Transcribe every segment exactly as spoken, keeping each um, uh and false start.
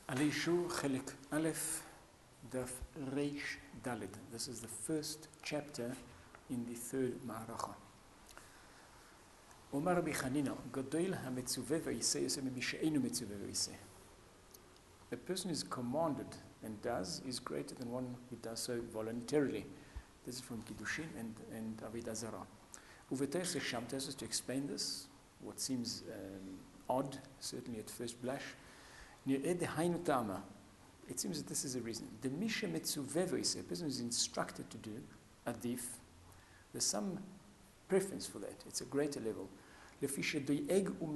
Alishu Chelik Aleph Daf Reish Dalid. This is the first chapter in the third Ma'aracha. Omar Rabbi Chanina, Gadol HaMetzuveh V'Yiseh Yoseh Mishe'enu Metzuveh V'Yiseh. A person who is commanded and does is greater than one who does so voluntarily. This is from Kiddushin and, and Avodah Zarah. Uveteres Shamtesos, to explain this, what seems um, odd, certainly at first blush, it seems that this is a reason. The Misha Metzuveh V'Yiseh, a person who is instructed to do adif, there's some preference for that. It's a greater level. We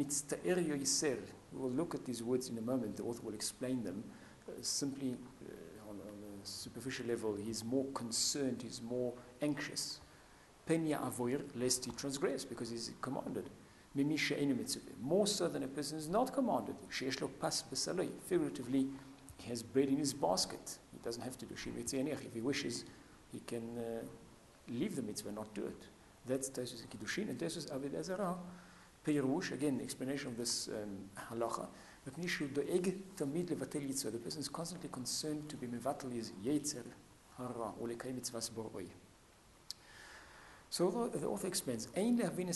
will look at these words in a moment. The author will explain them. Uh, simply, uh, on, on a superficial level, he's more concerned, he's more anxious. Penya avoir, lest he transgress, because he's commanded. More so than a person who is not commanded. Figuratively, he has bread in his basket. He doesn't have to do shir mitzvah. If he wishes, he can uh, leave the mitzvah, not do it. That's Taisus Kiddushin, and Taisus Avodah Zarah. Pirush, again, explanation of this um, halacha. The person is constantly concerned to be mevatel his yetzer hara or lekayim mitzvahs boroi. So the author explains, when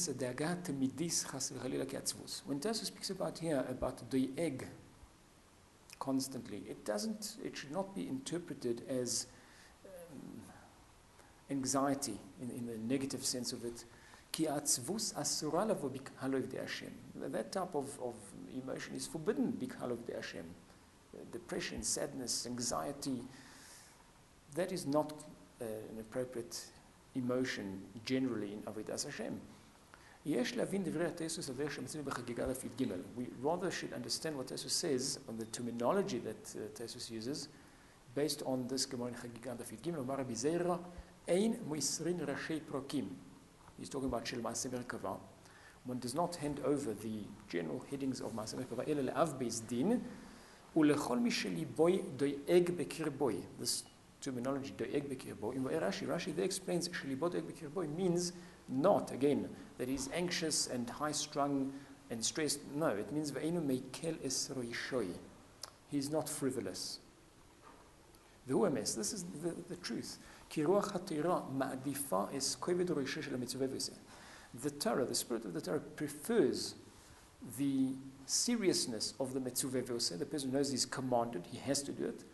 Taisus speaks about here about the egg constantly, it doesn't, it should not be interpreted as um, anxiety in, in the negative sense of it. That type of, of emotion is forbidden. Depression, sadness, anxiety, that is not uh, an appropriate emotion generally in Avodas Hashem. We rather should understand what Taisus says on the terminology that uh, Taisus uses based on this Gemara in Chagiga Daf Yud Gimel. Ein muisrin rashei prokim. He's talking about Shel Ma'aseh Merkava. One does not hand over the general headings of Ma'aseh Merkava ela le'av beis din ulechol mi sheliboy doeg bekirboy. This terminology, doeg bekirboy. In Rashi, Rashi there explains sheliboy doeg bekirboy means not, again, that he's anxious and high-strung and stressed. No, it means ve'enu meikel es roishoy. He's not frivolous. This is the, the truth. The Torah, the spirit of the Torah, prefers the seriousness of the Metzuveh V'Yoseh. The person knows he's commanded, he has to do it.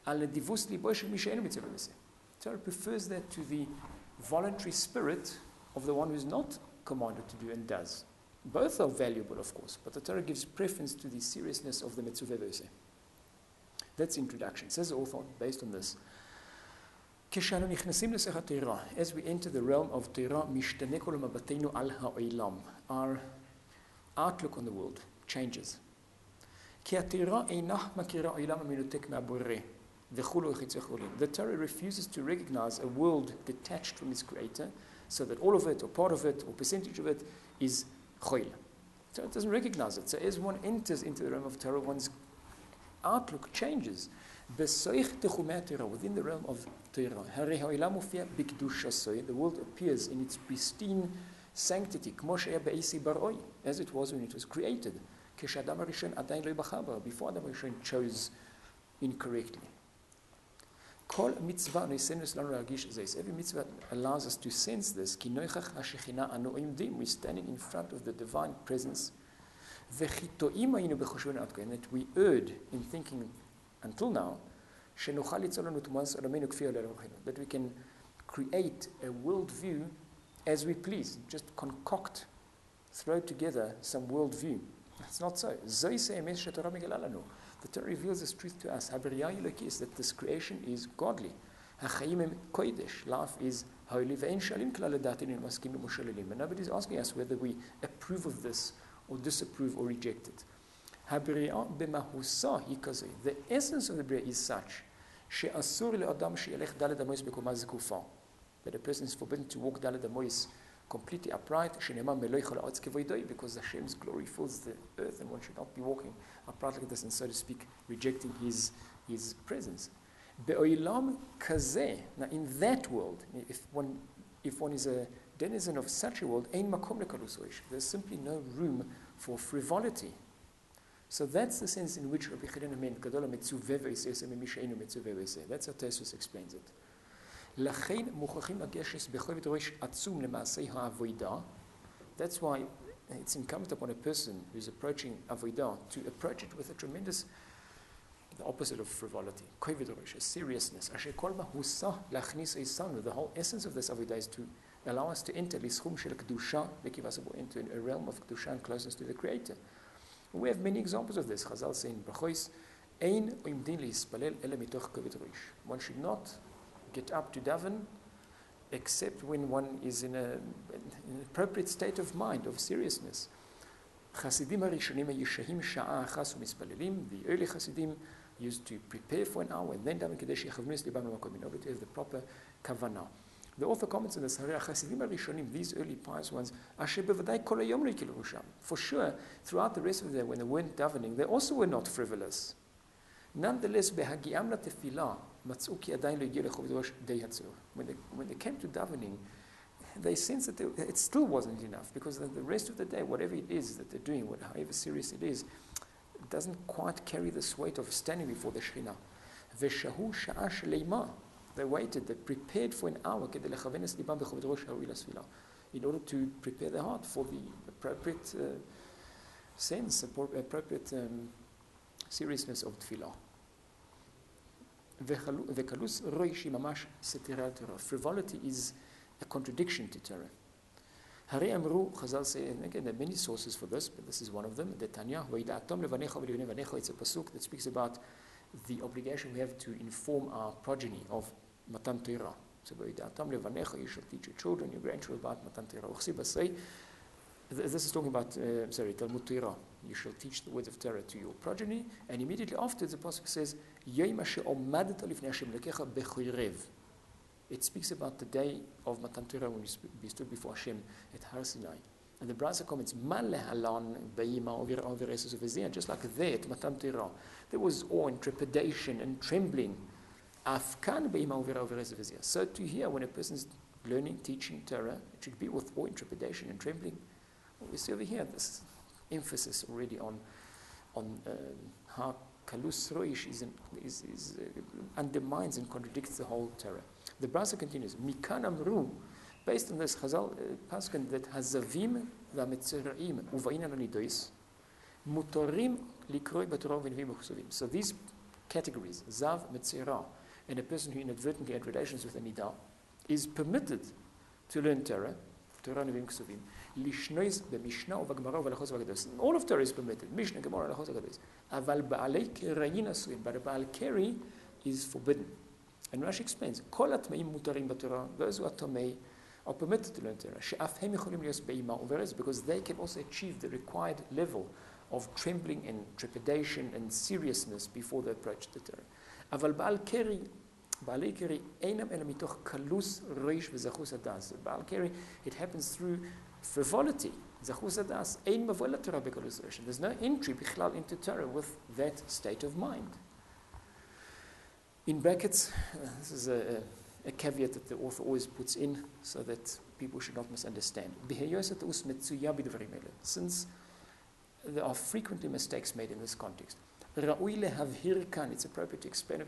The Torah prefers that to the voluntary spirit of the one who is not commanded to do and does. Both are valuable, of course, but the Torah gives preference to the seriousness of the Metzuveh V'Yoseh. That's the introduction. Says the author, based on this, as we enter the realm of Torah, our outlook on the world changes. The Torah refuses to recognize a world detached from its creator, so that all of it, or part of it, or percentage of it, is choil. So it doesn't recognize it. So as one enters into the realm of Torah, one's outlook changes. Within the realm of Torah, the world appears in its pristine sanctity, as it was when it was created, before Adam Rishon chose incorrectly. Every mitzvah allows us to sense this. We're standing in front of the divine presence. And that we erred in thinking until now that we can create a worldview as we please, just concoct, throw together some worldview. That's not so. The Torah reveals this truth to us. Is that this creation is godly. Life is holy. And nobody's asking us whether we approve of this or disapprove or reject it. The essence of the Bria is such that a person is forbidden to walk Daled Amois completely upright, because Hashem's glory fills the earth, and one should not be walking upright like this and, so to speak, rejecting His His presence. Now, in that world, if one if one is a denizen of such a world, there's simply no room for frivolity. So that's the sense in which Rabbi Chanina meant, Gadol ha-mitzuveh v'yiseh mimi she'einu mitzuveh v'yiseh. That's how Tosfos explains it. לכן מוכרחים לגשת בכובד ראש עצום למעשי העבודה. That's why it's incumbent upon a person who's approaching avodah to approach it with a tremendous, the opposite of frivolity, כובד ראש, a seriousness. אשר כל מהוסה להכניס איסנו. The whole essence of this avodah is to allow us to enter לסכום של קדושה, וכיוון בו into a realm of קדושה and closeness to the Creator. We have many examples of this. Chazal say in Brachos, ein oimdin להתפלל אלא מתוך כובד ראש. One should not get up to daven except when one is in, a, in an appropriate state of mind, of seriousness. חסידים הראשונים הישעים שעה אחת ומתפללים. The early Hasidim used to prepare for an hour and then daven כדי שיכוונו את ליבם למקום, in order to have the proper kavanah. The author comments on this, הרי החסידים הראשונים, these early pious ones, אשר בוודאי כל היום לא הקלו ראשם. For sure, throughout the rest of the day, when they weren't davening, they also were not frivolous. Nonetheless, בהגיעם לתפילה, מצאו כי עדיין לא הגיעו לכובד ראש די הצורך. When they, when they came to davening, they sensed that they, it still wasn't enough, because the, the rest of the day, whatever it is that they're doing, however serious it is, it doesn't quite carry this weight of standing before the Shekhinah. ושהו שעה שלמה. They waited, they prepared for an hour כדי לכוון את ליבם בכובד ראש הראוי לתפילה, in order to prepare their heart for the appropriate uh, sense, appropriate um, seriousness of tefillah. וקלוס ראש היא ממש סתירה לתורה. Frivolity is a contradiction to Torah. הרי אמרו, Chazal say, and again there are many sources for this, but this is one of them, דתניא, וידעתם לבניך ולבני בניך, it's a pasuk that speaks about the obligation we have to inform our progeny of Matan Torah. So, וידעתם לבניך, you shall teach your children, your grandchildren about Matan Torah. וכסיבה say, this is talking about, uh, sorry, Talmud Torah. You shall teach the words of Torah to your progeny. And immediately after, the pasuk says, יום אשר עמדת לפני השם אלוקיך בחרב. It speaks about the day of Matan Torah when we stood before Hashem at Har Sinai. And the Brasa comments, מה להלן באימה עובר עשס ובזיע, just like there at Matan Torah. There was awe and trepidation and trembling. אף כאן באימה עובר עשס ובזיע. So to hear when a person is learning, teaching Torah, it should be with awe and trepidation and trembling. Well, we see over here this emphasis already on, on uh, how Kalus Roish is, is, is uh, undermines and contradicts the whole Torah. The Brasa continues, Mikan amru, based on this Chazal uh, pasuk that hazavim v'ametzeraim uvainan anidois mutorim likroi b'torah v'nevim v'chusavim. So these categories, zav, metzera, and a person who inadvertently had relations with a nidah, is permitted to learn Torah, Torah nevim v'chusavim, lishnois b'mishnah u'v'gemara u'v'alachos v'agados. All of Torah is permitted, Mishnah, Gemara, Alachos v'agados. Aval ba'alei kerayin asuim, but a ba'al keri is forbidden. And Rashi explains, Kol atmeim mutarim b'Torah, those who are tomei are permitted to learn Torah. She'af hem yicholim lios be'ima uveres, because they can also achieve the required level of trembling and trepidation and seriousness before they approach the Torah. Aval ba'al keri, ba'alei keri, einam ela mitoch kalus reish v'zachus adas. Ba'al keri, it happens through frivolity. Zachus adas, ein mavola Torah bekalus reish. There's no entry bichlal into Torah with that state of mind. In brackets, uh, this is a, a, a caveat that the author always puts in so that people should not misunderstand. Since there are frequently mistakes made in this context, it's appropriate to explain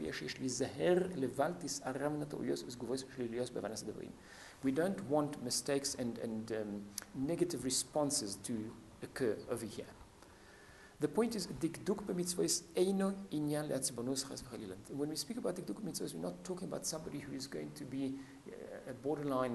we don't want mistakes and, and um, negative responses to occur over here. The point is, dikduk b'mitzvos eino inyan le'atzibonus chas v'chalilah. When we speak about dikduk b'mitzvos, we're not talking about somebody who is going to be uh, a borderline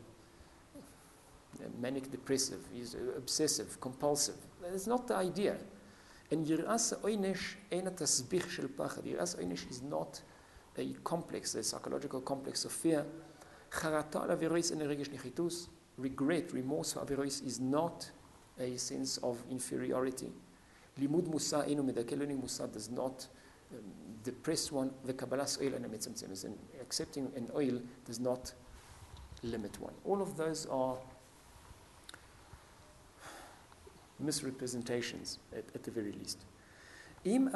uh, manic depressive, he's uh, obsessive, compulsive. That's not the idea. And yiras oynesh eina tasbich shel pachad. Yiras oynesh is not a complex, a psychological complex of fear. Charata al-avirois en regesh nechitus. Regret, remorse for avirois is not a sense of inferiority. Limud Musa enu medake, learning Musa does not um, depress one. The Kabbalah's oil and a and accepting an oil does not limit one. All of those are misrepresentations at, at the very least. If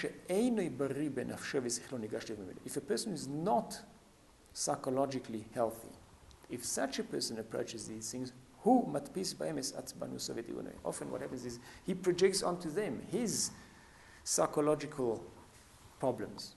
a person is not psychologically healthy, if such a person approaches these things, who matpis b'emes atzbanu sovet. Often what happens is he projects onto them his psychological problems.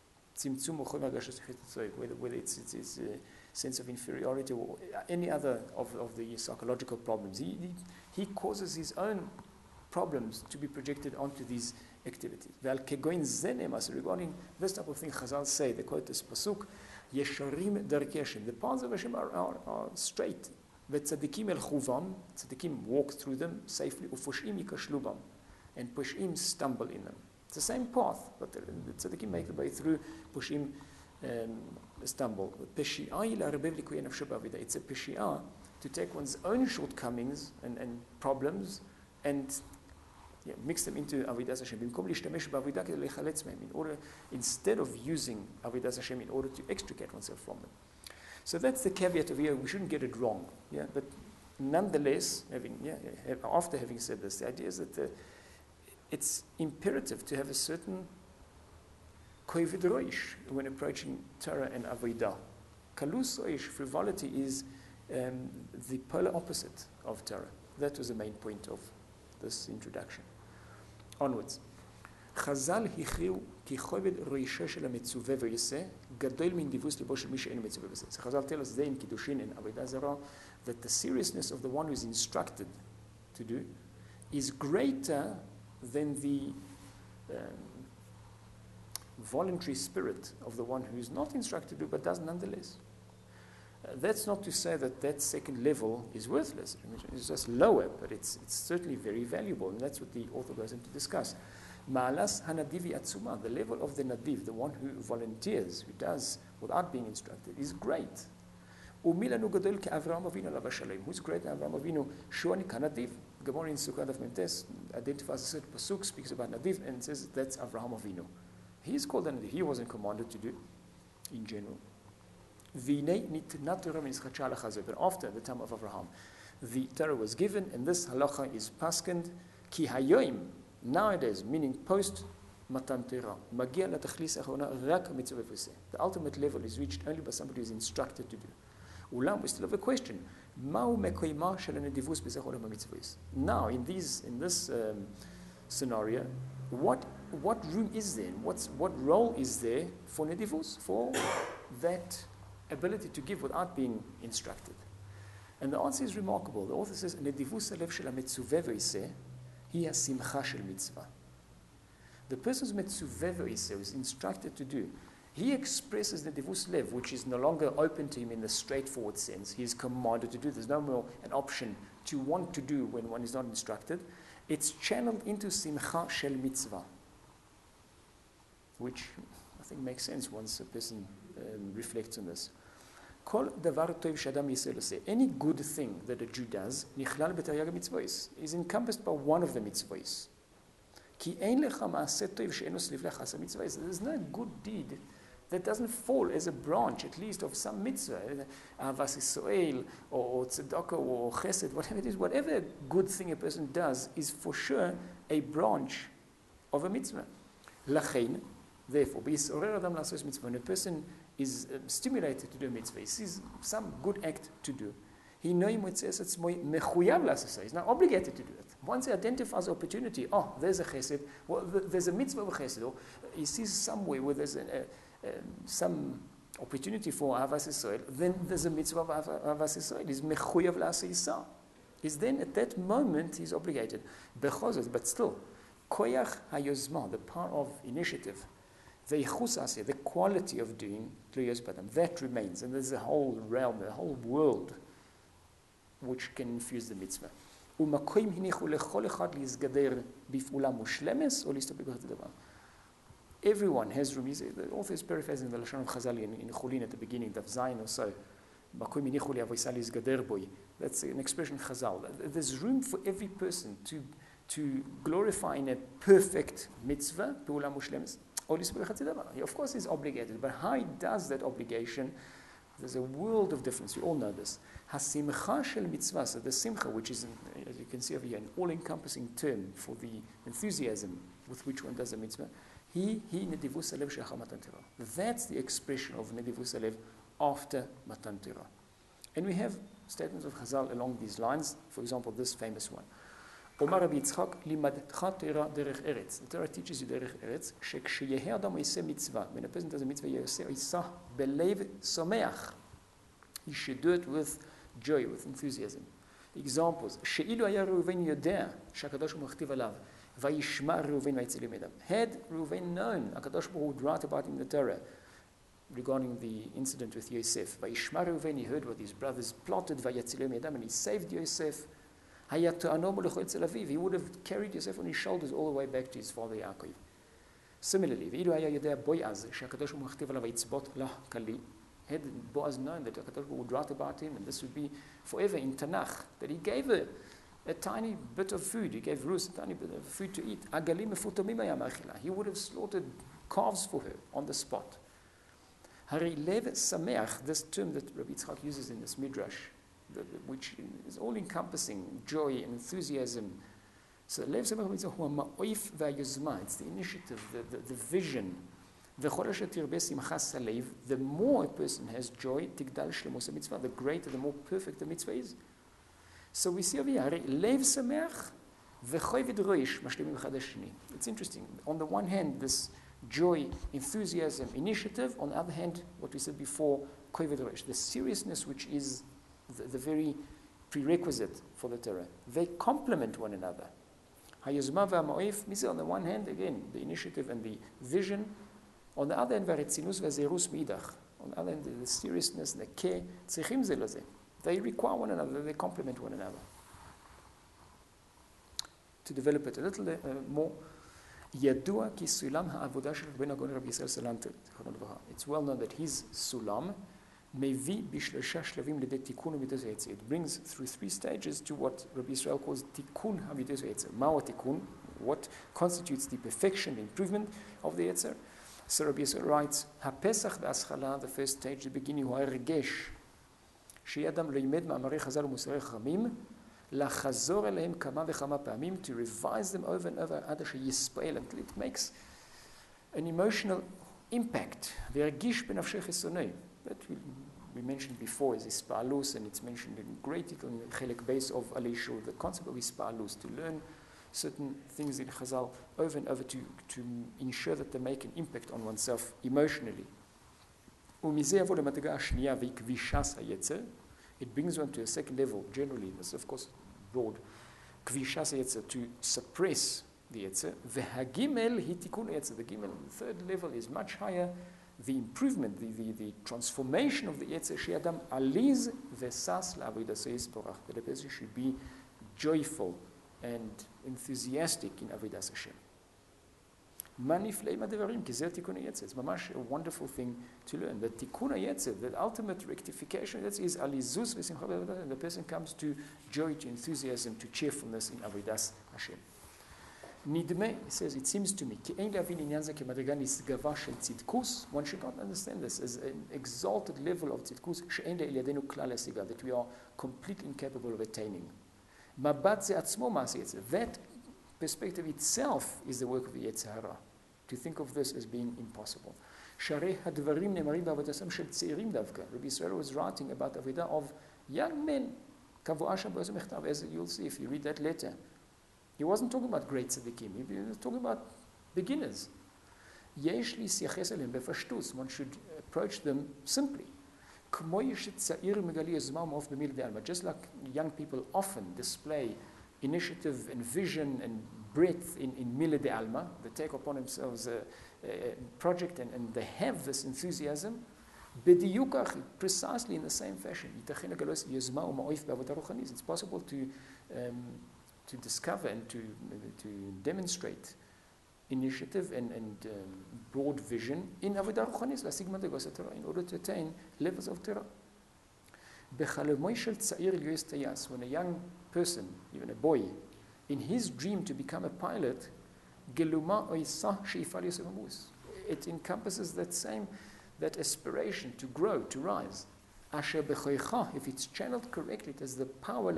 Whether, whether it's, it's, it's a sense of inferiority or any other of, of the psychological problems. He, he, he causes his own problems to be projected onto these activities. Regarding this type of thing, Chazal say, they quote this pasuk, Yesharim darkei Hashem. The paths of Hashem are, are, are straight. V'tzadikim el chuvam, tzadikim walk through them safely, u'foshim yikashlu bam, and pushim stumble in them. It's the same path, but the, the tzadikim make the way through, pushim um, stumble. It's a peshi'ah to take one's own shortcomings and, and problems and yeah, mix them into Avodas Hashem. In order, instead of using Avodas Hashem in order to extricate oneself from them. So that's the caveat of here. We shouldn't get it wrong. Yeah, but nonetheless, having yeah, after having said this, the idea is that the, it's imperative to have a certain kovid roish when approaching Torah and Avodah. Kalus roish, frivolity, is um, the polar opposite of Torah. That was the main point of this introduction. Onwards. Chazal hichiu ki chovid roisha shel ha-metzuve v'yiseh gadol min divus libo shel mi she'enu metzuve v'yiseh. So Chazal tell us there in Kiddushin and Avodah Zarah that the seriousness of the one who is instructed to do is greater than the um, voluntary spirit of the one who is not instructed to do but does nonetheless. Uh, that's not to say that that second level is worthless. It's just lower, but it's, it's certainly very valuable, and that's what the author goes into discuss. Ma'alas hanadivi atzuma, the level of the nadiv, the one who volunteers, who does without being instructed, is great. Umilanu gadol ke Avraham Avinu alav hashalom. Who's great? Avraham Avinu. Shuani kanadiv. Gemara in Sukkot Daf Memtes identifies a certain pasuk, speaks about nadiv, and says that's Avraham Avinu. He is called a nadiv. He wasn't commanded to do, in general. But after the time of Abraham, the Torah was given, and this halacha is paskend ki hayoim, nowadays, meaning post matan Torah, magia latachlis achona rak mitzvah v'seh. The ultimate level is reached only by somebody who is instructed to do. Ulam, we still have a question. Ma'u mekoima shel nedivus b'zeh olam hamitzvahs. Now, in these, in this um, scenario, what what room is there? What's what role is there for nedivus, for that ability to give without being instructed? And the answer is remarkable. The author says, Nedivus alev shel ha-metzuveh v'iseh, hi ha-simcha shel mitzvah. The person's metzuveh v'iseh is instructed to do. He expresses the Nedivus lev, which is no longer open to him in the straightforward sense. He is commanded to do. There's no more an option to want to do when one is not instructed. It's channeled into simcha shel mitzvah, which I think makes sense once a person um, reflects on this. Any good thing that a Jew does is encompassed by one of the mitzvahs. There's no good deed that doesn't fall as a branch, at least, of some mitzvah, Avas Yisrael, or tzedakah, or chesed, whatever it is. Whatever good thing a person does is for sure a branch of a mitzvah. Lachein, therefore, when a person is uh, stimulated to do a mitzvah, he sees some good act to do, he knows it's he's not obligated to do it. Once he identifies opportunity, oh, there's a chesed, well, there's a mitzvah of a chesed, or he sees somewhere where there's a, a, a, some opportunity for Avas Yisrael, then there's a mitzvah of Avas Yisrael. He's mechuyav l'aseh. He's then, at that moment, he's obligated. But still, koyach hayozma, the power of initiative, the the quality of doing, that remains. And there's a whole realm, a whole world which can infuse the mitzvah. Everyone has room. The author is paraphrasing the Lashon of Chazal in, in Chulin at the beginning, of Zayin or so. That's an expression of Chazal. There's room for every person to, to glorify in a perfect mitzvah, he, of course, is obligated, but how he does that obligation, there's a world of difference. You all know this. Hasimcha shel mitzvah, so the simcha, which is, as you can see over here, an all-encompassing term for the enthusiasm with which one does a mitzvah. He, he nedivus alev she'achar matan Torah. That's the expression of nedivus alev after matan Torah. And we have statements of Chazal along these lines. For example, this famous one. אומר רבי יצחק, לימדתך תורה דרך ארץ. The Torah teaches you דרך ארץ, שכשיהיה אדם עושה מצווה, when a person does a מצווה, יעשה עושה בלב שמח. He should do it with joy, with enthusiasm. Examples, שאילו היה ראובן יודע שהקדוש ברוך הוא מכתיב עליו, וישמע ראובן ויצילם ידם. Had Reuven known, הקדוש ברוך הוא would write about in the Torah, regarding the incident with Yosef. וישמע ראובן, he heard what his brothers plotted, ויצילם ידם, and he saved Yosef. היה טוענו מולכו אצל אביו, he would have carried Yosef on his shoulders all the way back to his father Yaakov. Similarly, ואילו היה יודע בועז, שהקדוש ברוך הוא מכתיב עליו ויצבות לה כלי, had Boaz known that HaKadosh Baruch Hu would write about him, and this would be forever in Tanakh, that he gave her a tiny bit of food, he gave Ruth a tiny bit of food to eat. Agalim mefutamim היה מאכילה. He would have slaughtered calves for her on the spot. Hari lev sameach, this term that Rabbi Yitzchak uses in this midrash, the, the, which is all-encompassing joy and enthusiasm. So lev sameach means hu ha'ma'oif va'yozma. It's the initiative, the, the, the vision. The more a person has joy, the greater, the more perfect the mitzvah is. So we see over here, it's interesting. On the one hand, this joy, enthusiasm, initiative. On the other hand, what we said before, the seriousness which is the, the very prerequisite for the Torah. They complement one another. On the one hand, again, the initiative and the vision. On the other hand, והרצינות והזהירות מאידך. On the other hand, the seriousness and the care, צריכים זה לזה. They require one another, they complement one another. To develop it a little uh, more, ידוע כי סולם העבודה של רבנו הגאון רבי ישראל סלנטר, זיכרונו לברכה. It's well known that his סולם מביא בשלושה שלבים לידי תיקון המידות היצר. It brings through three stages to what Rabbi Israel calls תיקון המידות היצר. מהו התיקון? What constitutes the perfection, the improvement of the יצר? So Rabbi Yisrael writes, הפסח בהשכלה, the first stage, the beginning, הוא הרגש, שיהיה אדם לימד מאמרי חז"ל ומוסרי חכמים, לחזור אליהם כמה וכמה פעמים, to revise them over and over, עד שיספעל, until it makes an emotional impact, והרגיש בנפשך שונא. That we, we mentioned before is הספעלוס, and it's mentioned in great detail in חלק base of עלי שור, the concept of הספעלוס, to learn certain things in Chazal over and over to, to ensure that they make an impact on oneself emotionally. It brings one to a second level, generally, this of course broad, to suppress the yetzer. The gimel, the third level, is much higher, the improvement, the, the, the transformation of the yetzer, she'adam aliz vesas la'avodas yisborach, that a person should be joyful and enthusiastic in Avodas Hashem. It's mamash a wonderful thing to learn. The tikkun hayetzer, the ultimate rectification, that is alizus v'simcha, and the person comes to joy, to enthusiasm, to cheerfulness in Avodas Hashem. Nidme, he says, it seems to me, one should not understand this as an exalted level of tzidkus, that we are completely incapable of attaining. That perspective itself is the work of the Yetzer Hara. To think of this as being impossible. Rabbi Israel was writing about the Avodah of young men. As you'll see if you read that letter. He wasn't talking about great tzaddikim. He was talking about beginners. One should approach them simply. Just like young people often display initiative and vision and breadth in, in Mila de Alma, they take upon themselves a, a project and, and they have this enthusiasm, precisely in the same fashion. It's possible to, um, to discover and to, to demonstrate initiative and, and um, broad vision in Avodah Ruchanis, in order to attain levels of Torah. When a young person, even a boy, in his dream to become a pilot, it encompasses that same, that aspiration to grow, to rise. If it's channeled correctly, it has the power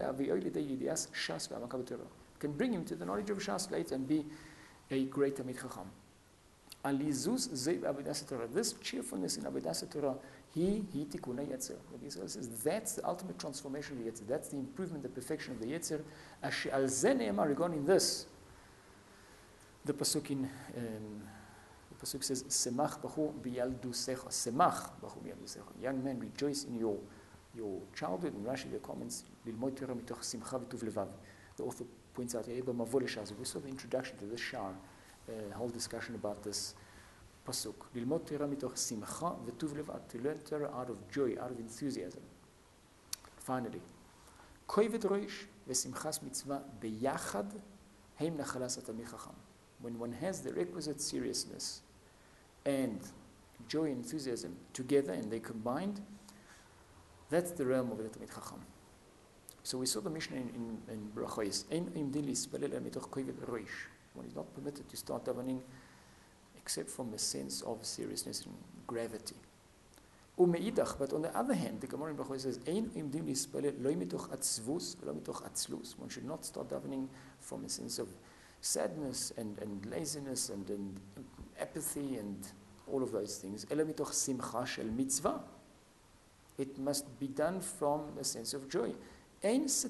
can bring him to the knowledge of Shas later and be a great Talmid Chacham. Alizus zei Avodas Torah. This cheerfulness in Avodas Torah, he he tikuna yetzer. Rabbi Yisrael says that's the ultimate transformation of the yetzer. That's the improvement, the perfection of the yetzer. Al ze ne'emar, regarding this, the pasuk in um, the pasuk says, "Semach b'chu b'yaldusecha." Semach b'chu b'yaldusecha. Young man, rejoice in your your childhood. And Rashi, the comments, lilmod Torah mitoch simcha v'tuv levav. The author points out, we saw the introduction to this shar, a uh, whole discussion about this pasuk. Lilmod Torah mitoch simcha v'tuv levad, to learn Torah out of joy, out of enthusiasm. Finally, koived roish v'simchas mitzvah beyachad heim nachalas atamid chacham. When one has the requisite seriousness and joy and enthusiasm together and they combined, that's the realm of the Talmid Chacham. So we saw the Mishnah in, in, in Brachos. One is not permitted to start davening except from a sense of seriousness and gravity. But on the other hand, the Gemara in Brachos says, one should not start davening from a sense of sadness and, and laziness and, and apathy and all of those things. It must be done from a sense of joy. That's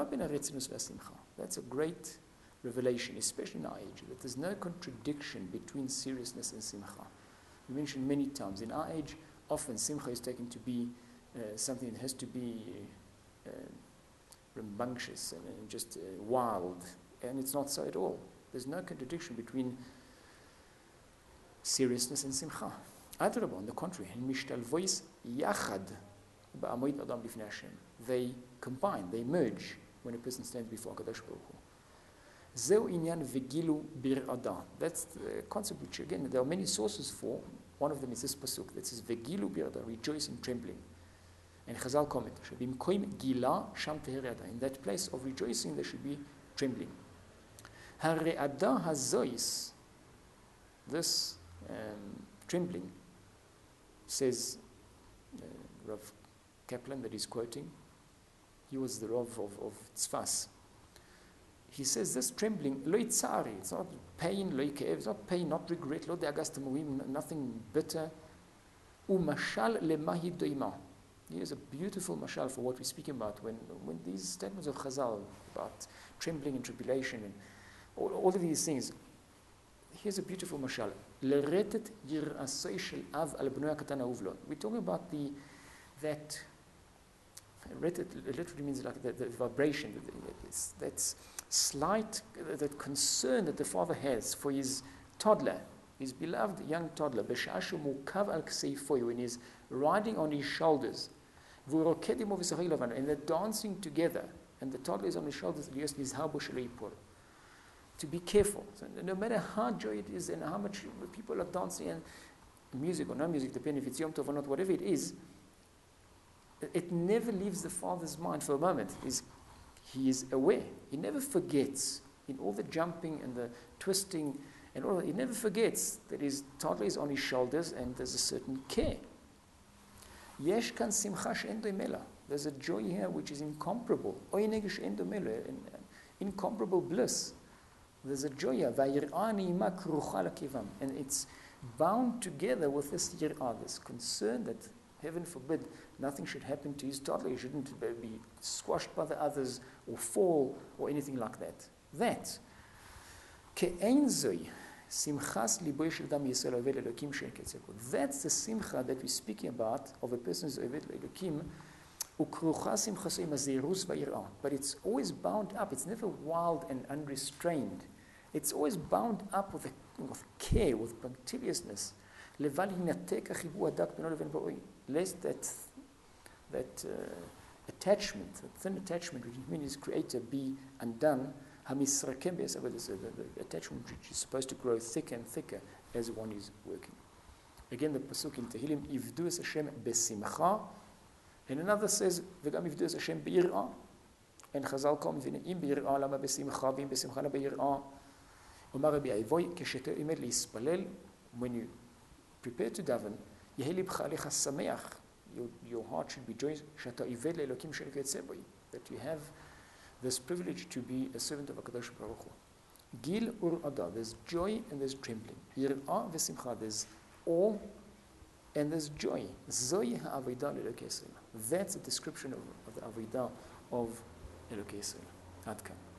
a great revelation, especially in our age, that there's no contradiction between seriousness and simcha. We mentioned many times, in our age, often simcha is taken to be uh, something that has to be uh, rambunctious and, and just uh, wild, and it's not so at all. There's no contradiction between seriousness and simcha. Adrabah, on the contrary, mishtalvois yachad ba'amoid adam lifnei Hashem. They combine, they merge when a person stands before HaKadosh Baruch Hu. Zeu inyan vegilu bir ada. That's the concept which, again, there are many sources for. One of them is this pasuk that says, vegilu bir ada, rejoice in trembling. And Chazal comment, b'mkoim gila sham teher ada. In that place of rejoicing, there should be trembling. Hare'ada hazois, this um, trembling, says uh, Rav Kaplan that he's quoting. He was the Rav of, of Tzfas. He says this trembling, lo yitzari, it's not pain, lo yikev, it's not pain, not regret, lo de'agas temuim, nothing bitter. Umashal lemahi doima. Here's a beautiful mashal for what we're speaking about when, when these statements of Chazal about trembling and tribulation and all, all of these things. Here's a beautiful mashal. Leretet yirasei shel av al bnoi hakatan ahuv lo. We're talking about the that. Retet literally means like the, the vibration. It's, that's slight, that concern that the father has for his toddler, his beloved young toddler. B'sha'ashu mukav al kseifoy, when he's riding on his shoulders. And they're dancing together, and the toddler is on his shoulders. To be careful. So no matter how joy it is and how much people are dancing, and music or no music, depending if it's Yom Tov or not, whatever it is, it never leaves the father's mind for a moment. He's, he is aware. He never forgets in all the jumping and the twisting and all that. He never forgets that his toddler is on his shoulders and there's a certain care. Yesh kan simcha she'en doimela. There's a joy here which is incomparable. Oineg she'en doimela, incomparable bliss. There's a joy here. Vayir'ah ni'ima krucha lakivam. And it's bound together with this yir'ah, this concern that, heaven forbid, nothing should happen to his toddler. He shouldn't be squashed by the others or fall or anything like that. That. That's the simcha that we're speaking about of a person who's oved le'elokim. But it's always bound up. It's never wild and unrestrained. It's always bound up with, a, with care, with punctiliousness. Lest that that uh, attachment, that thin attachment between his creator be undone. The, the attachment which is supposed to grow thicker and thicker as one is working. Again, the pasuk in Tehillim, Ivdu es Hashem besimcha, and another says, V'gam ivdu es Hashem be'ir'ah. And Chazal comes in, Im be'ir'ah lama besimcha, v'im besimcha lama be'ir'ah. Omar Rabbi Avoy, kesheter imed li'yispalel, when you prepare to daven, Yehi libcha alecha sameach, your, your heart should be joyous, Shata ived le'elokim she'ev yetzeh boi, that you have this privilege to be a servant of HaKadosh Baruch Hu. Gil ur-ada, there's joy and there's trembling. Yir'ah v'simcha, there's awe and there's joy. Zoi ha'avodah l'Elokei Yisrael. That's a description of, of the avodah of Elokei Yisrael. Ad kan.